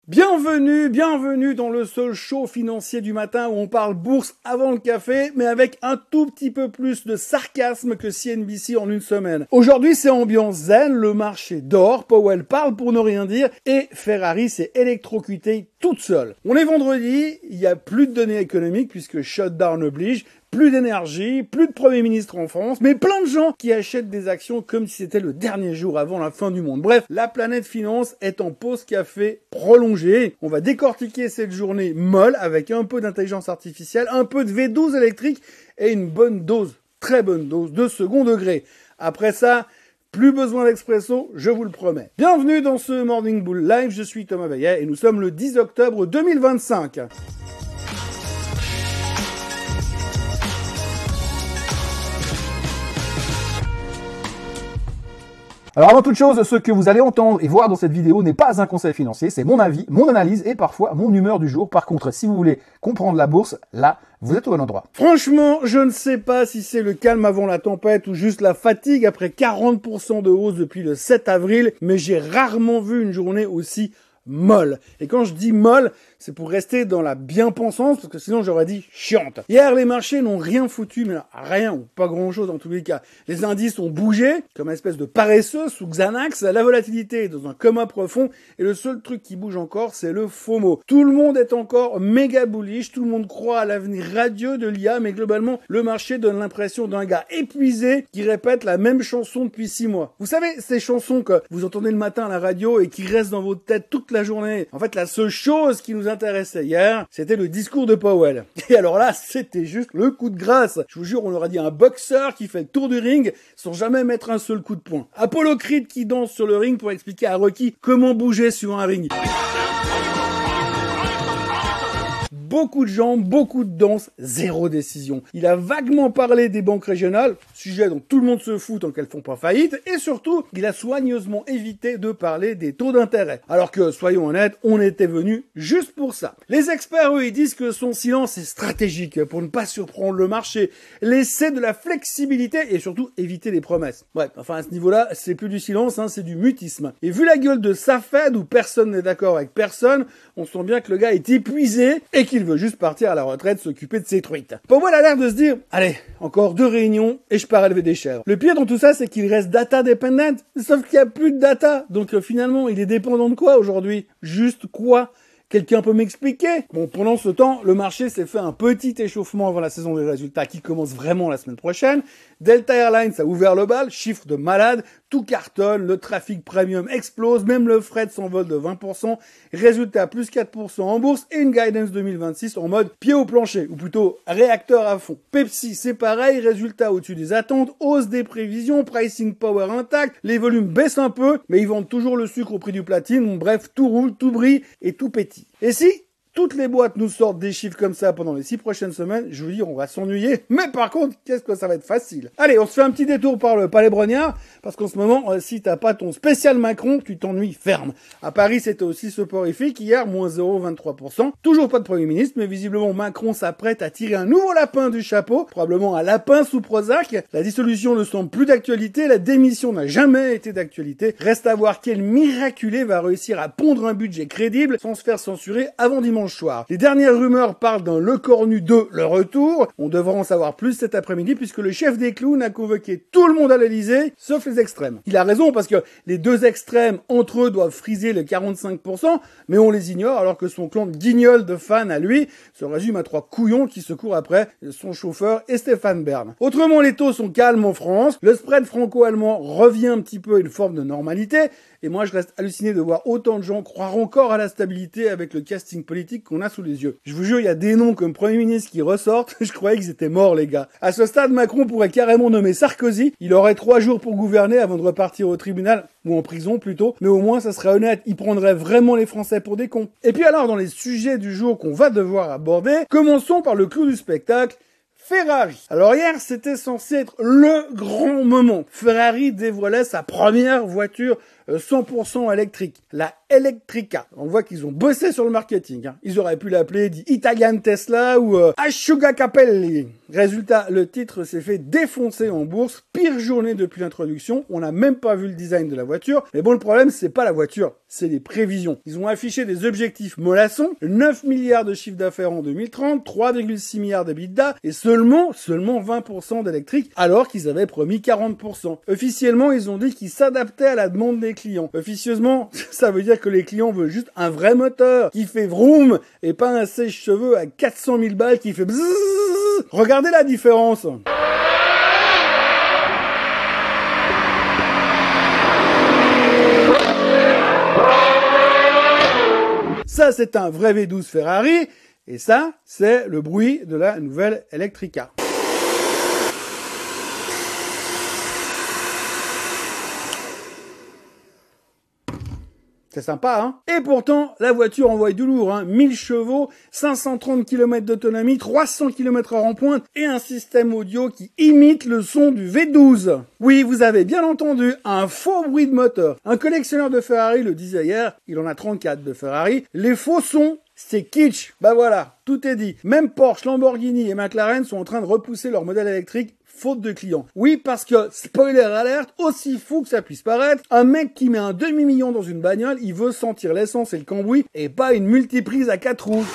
Bienvenue dans le seul show financier du matin où on parle bourse avant le café, mais avec un tout petit peu plus de sarcasme que CNBC en une semaine. Aujourd'hui, c'est ambiance zen, le marché dort, Powell parle pour ne rien dire, et Ferrari s'est électrocuté toute seule. On est vendredi, il n'y a plus de données économiques puisque shutdown oblige, plus d'énergie, plus de Premier ministre en France, mais plein de gens qui achètent des actions comme si c'était le dernier jour avant la fin du monde. Bref, la planète finance est en pause café prolongée. On va décortiquer cette journée molle avec un peu d'intelligence artificielle, un peu de V12 électrique et une bonne dose, très bonne dose de second degré. Après ça, plus besoin d'expresso, je vous le promets. Bienvenue dans ce Morning Bull Live, je suis Thomas Baillet et nous sommes le 10 octobre 2025. Alors avant toute chose, ce que vous allez entendre et voir dans cette vidéo n'est pas un conseil financier, c'est mon avis, mon analyse et parfois mon humeur du jour. Par contre, si vous voulez comprendre la bourse, là, vous êtes au bon endroit. Franchement, je ne sais pas si c'est le calme avant la tempête ou juste la fatigue après 40% de hausse depuis le 7 avril, mais j'ai rarement vu une journée aussi molle. Et quand je dis molle, c'est pour rester dans la bien-pensance, parce que sinon j'aurais dit chiante. Hier, les marchés n'ont rien foutu, mais rien, ou pas grand-chose en tous les cas. Les indices ont bougé, comme une espèce de paresseux sous Xanax, la volatilité est dans un coma profond, et le seul truc qui bouge encore, c'est le FOMO. Tout le monde est encore méga bullish, tout le monde croit à l'avenir radieux de l'IA, mais globalement, le marché donne l'impression d'un gars épuisé qui répète la même chanson depuis 6 mois. Vous savez, ces chansons que vous entendez le matin à la radio et qui restent dans votre tête toute la journée. En fait, la seule chose qui nous intéressait hier, c'était le discours de Powell. Et alors là, c'était juste le coup de grâce. Je vous jure, on aurait dit un boxeur qui fait le tour du ring sans jamais mettre un seul coup de poing. Apollo Creed qui danse sur le ring pour expliquer à Rocky comment bouger sur un ring. Beaucoup de jambes, beaucoup de danse, zéro décision. Il a vaguement parlé des banques régionales, sujet dont tout le monde se fout tant qu'elles font pas faillite, et surtout, il a soigneusement évité de parler des taux d'intérêt. Alors que, soyons honnêtes, on était venu juste pour ça. Les experts, eux, ils disent que son silence est stratégique pour ne pas surprendre le marché, laisser de la flexibilité et surtout éviter les promesses. Ouais, enfin à ce niveau-là, c'est plus du silence, c'est du mutisme. Et vu la gueule de sa Fed où personne n'est d'accord avec personne, on sent bien que le gars est épuisé et qu'il veut juste partir à la retraite s'occuper de ses truites. Powell a l'air de se dire, allez, encore 2 réunions et je pars élever des chèvres. Le pire dans tout ça, c'est qu'il reste data dependent, sauf qu'il n'y a plus de data. Donc finalement, il est dépendant de quoi aujourd'hui? Juste quoi? Quelqu'un peut m'expliquer? Bon, pendant ce temps, le marché s'est fait un petit échauffement avant la saison des résultats qui commence vraiment la semaine prochaine. Delta Airlines a ouvert le bal, chiffre de malade, tout cartonne, le trafic premium explose, même le fret s'envole de 20%, résultat plus 4% en bourse et une guidance 2026 en mode pied au plancher, ou plutôt réacteur à fond. Pepsi, c'est pareil, résultat au-dessus des attentes, hausse des prévisions, pricing power intact, les volumes baissent un peu, mais ils vendent toujours le sucre au prix du platine, bref, tout roule, tout brille et tout pétille. Et si toutes les boîtes nous sortent des chiffres comme ça pendant les 6 prochaines semaines, je vous dis, on va s'ennuyer. Mais par contre, qu'est-ce que ça va être facile. Allez, on se fait un petit détour par le Palais Brognard, parce qu'en ce moment, si t'as pas ton spécial Macron, tu t'ennuies ferme. À Paris, c'était aussi soporifique. Hier, moins 0,23%. Toujours pas de Premier ministre, mais visiblement, Macron s'apprête à tirer un nouveau lapin du chapeau, probablement un lapin sous Prozac. La dissolution ne semble plus d'actualité, la démission n'a jamais été d'actualité. Reste à voir quel miraculé va réussir à pondre un budget crédible sans se faire censurer avant dimanche soir. Les dernières rumeurs parlent d'un Lecornu 2, le retour. On devra en savoir plus cet après-midi puisque le chef des clowns a convoqué tout le monde à l'Elysée, sauf les extrêmes. Il a raison parce que les deux extrêmes, entre eux, doivent friser le 45%, mais on les ignore alors que son clan de guignols de fans à lui se résume à 3 couillons qui se courent après son chauffeur et Stéphane Bern. Autrement, les taux sont calmes en France, le spread franco-allemand revient un petit peu à une forme de normalité, et moi je reste halluciné de voir autant de gens croire encore à la stabilité avec le casting politique qu'on a sous les yeux. Je vous jure, il y a des noms comme Premier ministre qui ressortent, je croyais qu'ils étaient morts les gars. À ce stade, Macron pourrait carrément nommer Sarkozy, il aurait 3 jours pour gouverner avant de repartir au tribunal, ou en prison plutôt, mais au moins ça serait honnête, il prendrait vraiment les Français pour des cons. Et puis alors, dans les sujets du jour qu'on va devoir aborder, commençons par le clou du spectacle, Ferrari. Alors hier, c'était censé être le grand moment. Ferrari dévoilait sa première voiture 100% électrique, la Electrica. On voit qu'ils ont bossé sur le marketing. Ils auraient pu l'appeler The Italian Tesla ou Asciuga Capelli. Résultat, le titre s'est fait défoncer en bourse. Pire journée depuis l'introduction. On n'a même pas vu le design de la voiture. Mais bon, le problème, c'est pas la voiture, c'est les prévisions. Ils ont affiché des objectifs mollassons. 9 milliards de chiffre d'affaires en 2030, 3,6 milliards d'EBITDA et seulement 20% d'électrique, alors qu'ils avaient promis 40%. Officiellement, ils ont dit qu'ils s'adaptaient à la demande des clients. Officieusement, ça veut dire que les clients veulent juste un vrai moteur qui fait vroom et pas un sèche-cheveux à 400 000 balles qui fait bzzz. Regardez la différence. Ça, c'est un vrai V12 Ferrari. Et ça, c'est le bruit de la nouvelle Electrica. C'est sympa, hein? Et pourtant, la voiture envoie du lourd, hein. 1000 chevaux, 530 km d'autonomie, 300 km/h en pointe et un système audio qui imite le son du V12. Oui, vous avez bien entendu, un faux bruit de moteur. Un collectionneur de Ferrari le disait hier, il en a 34 de Ferrari. Les faux sons, c'est kitsch. Bah voilà, tout est dit. Même Porsche, Lamborghini et McLaren sont en train de repousser leur modèle électrique faute de clients. Oui, parce que, spoiler alert, aussi fou que ça puisse paraître, un mec qui met un demi-million dans une bagnole, il veut sentir l'essence et le cambouis et pas une multiprise à 4 roues.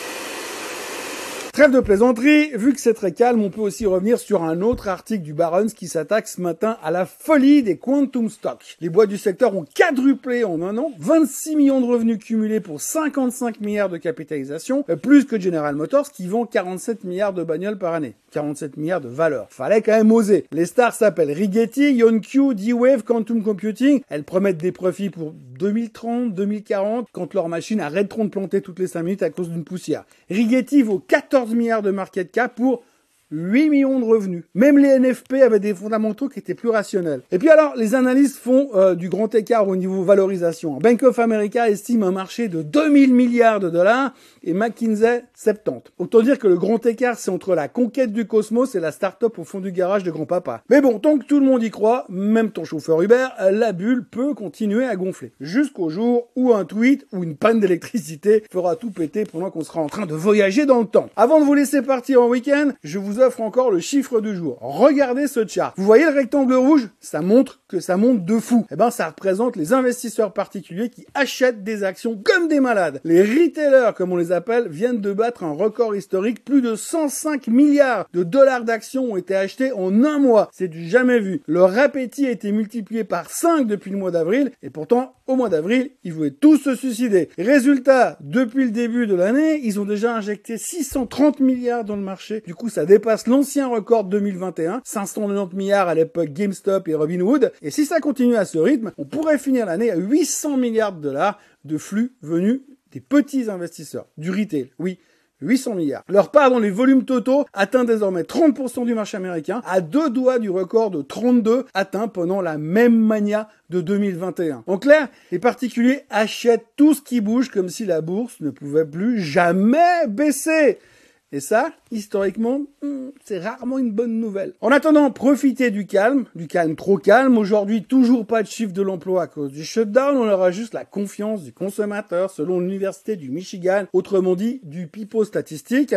Trêve de plaisanterie, vu que c'est très calme, on peut aussi revenir sur un autre article du Barron's qui s'attaque ce matin à la folie des quantum stocks. Les boîtes du secteur ont quadruplé en un an, 26 millions de revenus cumulés pour 55 milliards de capitalisation, plus que General Motors qui vend 47 milliards de bagnoles par année. 47 milliards de valeur. Fallait quand même oser. Les stars s'appellent Rigetti, Ionq, D-Wave, Quantum Computing. Elles promettent des profits pour 2030, 2040, quand leurs machines arrêteront de planter toutes les 5 minutes à cause d'une poussière. Rigetti vaut 14 milliards de market cap pour 8 millions de revenus. Même les NFP avaient des fondamentaux qui étaient plus rationnels. Et puis alors, les analystes font du grand écart au niveau valorisation. Bank of America estime un marché de 2000 milliards de dollars et McKinsey 70. Autant dire que le grand écart, c'est entre la conquête du cosmos et la start-up au fond du garage de grand-papa. Mais bon, tant que tout le monde y croit, même ton chauffeur Uber, la bulle peut continuer à gonfler. Jusqu'au jour où un tweet ou une panne d'électricité fera tout péter pendant qu'on sera en train de voyager dans le temps. Avant de vous laisser partir en week-end, je vous offre encore le chiffre du jour. Regardez ce chart. Vous voyez le rectangle rouge? Ça montre que ça monte de fou. Eh ben, ça représente les investisseurs particuliers qui achètent des actions comme des malades. Les retailers, comme on les appelle, viennent de battre un record historique. Plus de 105 milliards de dollars d'actions ont été achetés en un mois. C'est du jamais vu. Leur appétit a été multiplié par 5 depuis le mois d'avril. Et pourtant, au mois d'avril, ils voulaient tous se suicider. Résultat, depuis le début de l'année, ils ont déjà injecté 630 milliards dans le marché. Du coup, ça dépasse l'ancien record de 2021, 590 milliards à l'époque GameStop et Robinhood. Et si ça continue à ce rythme, on pourrait finir l'année à 800 milliards de dollars de flux venus des petits investisseurs, du retail. Oui, 800 milliards. Leur part dans les volumes totaux atteint désormais 30% du marché américain, à 2 doigts du record de 32 atteint pendant la même mania de 2021. En clair, les particuliers achètent tout ce qui bouge comme si la bourse ne pouvait plus jamais baisser. Et ça, historiquement, c'est rarement une bonne nouvelle. En attendant, profitez du calme trop calme. Aujourd'hui, toujours pas de chiffre de l'emploi à cause du shutdown. On aura juste la confiance du consommateur selon l'université du Michigan, autrement dit, du pipeau statistique.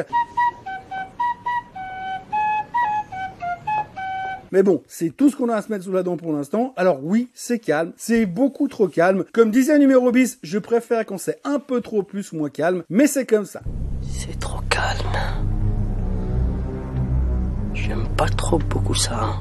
Mais bon, c'est tout ce qu'on a à se mettre sous la dent pour l'instant. Alors oui, c'est calme, c'est beaucoup trop calme. Comme disait numéro bis, je préfère quand c'est un peu trop plus ou moins calme, mais c'est comme ça. C'est trop calme. J'aime pas trop beaucoup ça.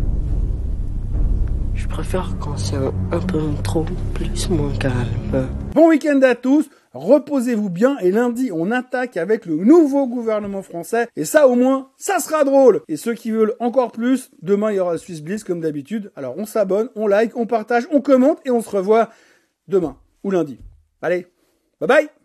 Je préfère quand c'est un peu trop plus moins calme. Bon week-end à tous. Reposez-vous bien et lundi on attaque avec le nouveau gouvernement français et ça au moins ça sera drôle. Et ceux qui veulent encore plus, demain il y aura le Swiss Bliss comme d'habitude. Alors on s'abonne, on like, on partage, on commente et on se revoit demain ou lundi. Allez, bye bye.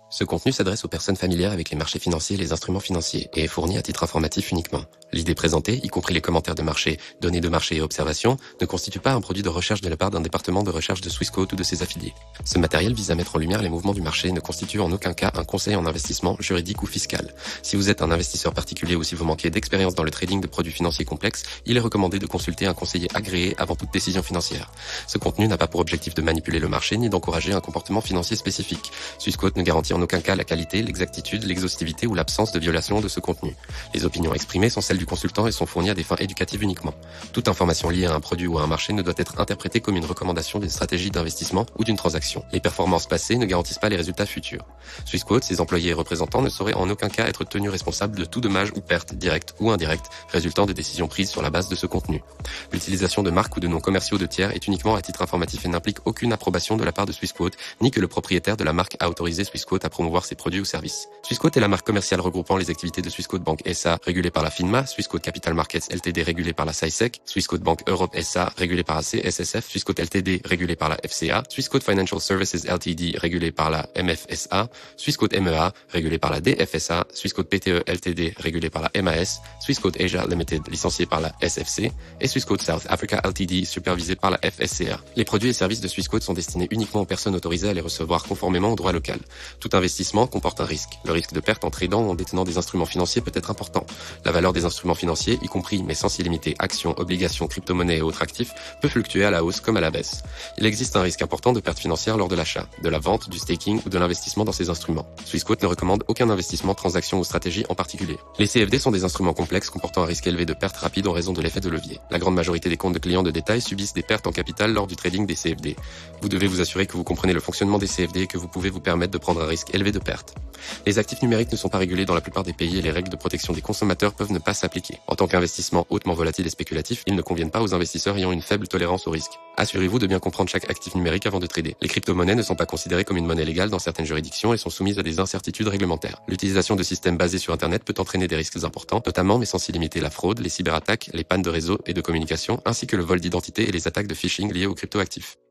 Ce contenu s'adresse aux personnes familières avec les marchés financiers et les instruments financiers et est fourni à titre informatif uniquement. L'idée présentée, y compris les commentaires de marché, données de marché et observations, ne constitue pas un produit de recherche de la part d'un département de recherche de Swissquote ou de ses affiliés. Ce matériel vise à mettre en lumière les mouvements du marché et ne constitue en aucun cas un conseil en investissement juridique ou fiscal. Si vous êtes un investisseur particulier ou si vous manquez d'expérience dans le trading de produits financiers complexes, il est recommandé de consulter un conseiller agréé avant toute décision financière. Ce contenu n'a pas pour objectif de manipuler le marché ni d'encourager un comportement financier spécifique. Swissquote ne garantit en aucun cas la qualité, l'exactitude, l'exhaustivité ou l'absence de violation de ce contenu. Les opinions exprimées sont celles du consultant et sont fournies à des fins éducatives uniquement. Toute information liée à un produit ou à un marché ne doit être interprétée comme une recommandation d'une stratégie d'investissement ou d'une transaction. Les performances passées ne garantissent pas les résultats futurs. Swissquote, ses employés et représentants ne sauraient en aucun cas être tenus responsables de tout dommage ou perte, directe ou indirecte, résultant de décisions prises sur la base de ce contenu. L'utilisation de marques ou de noms commerciaux de tiers est uniquement à titre informatif et n'implique aucune approbation de la part de Swissquote, ni que le propriétaire de la marque a autorisé Swissquote à promouvoir ses produits ou services. Swissquote est la marque commerciale regroupant les activités de Swissquote Bank SA, régulée par la FINMA, Swissquote Capital Markets Ltd, régulée par la SISEC, Swissquote Bank Europe SA, régulée par la CSSF, Swissquote Ltd, régulée par la FCA, Swissquote Financial Services Ltd, régulée par la MFSA, Swissquote MEA, régulée par la DFSA, Swissquote PTE Ltd, régulée par la MAS, Swissquote Asia Limited, licenciée par la SFC, et Swissquote South Africa Ltd, supervisée par la FSCR. Les produits et services de Swissquote sont destinés uniquement aux personnes autorisées à les recevoir conformément au droit local. Tout investissement comporte un risque. Le risque de perte en tradant ou en détenant des instruments financiers peut être important. La valeur des instruments financiers, y compris mais sans s'y limiter actions, obligations, crypto-monnaies et autres actifs, peut fluctuer à la hausse comme à la baisse. Il existe un risque important de perte financière lors de l'achat, de la vente, du staking ou de l'investissement dans ces instruments. Swissquote ne recommande aucun investissement, transaction ou stratégie en particulier. Les CFD sont des instruments complexes comportant un risque élevé de perte rapide en raison de l'effet de levier. La grande majorité des comptes de clients de détail subissent des pertes en capital lors du trading des CFD. Vous devez vous assurer que vous comprenez le fonctionnement des CFD et que vous pouvez vous permettre de prendre un risque élevé de perte. Les actifs numériques ne sont pas régulés dans la plupart des pays et les règles de protection des consommateurs peuvent ne pas s'appliquer. En tant qu'investissement hautement volatile et spéculatif, ils ne conviennent pas aux investisseurs ayant une faible tolérance au risque. Assurez-vous de bien comprendre chaque actif numérique avant de trader. Les crypto-monnaies ne sont pas considérées comme une monnaie légale dans certaines juridictions et sont soumises à des incertitudes réglementaires. L'utilisation de systèmes basés sur Internet peut entraîner des risques importants, notamment mais sans s'y limiter la fraude, les cyberattaques, les pannes de réseau et de communication, ainsi que le vol d'identité et les attaques de phishing liées aux cryptoactifs.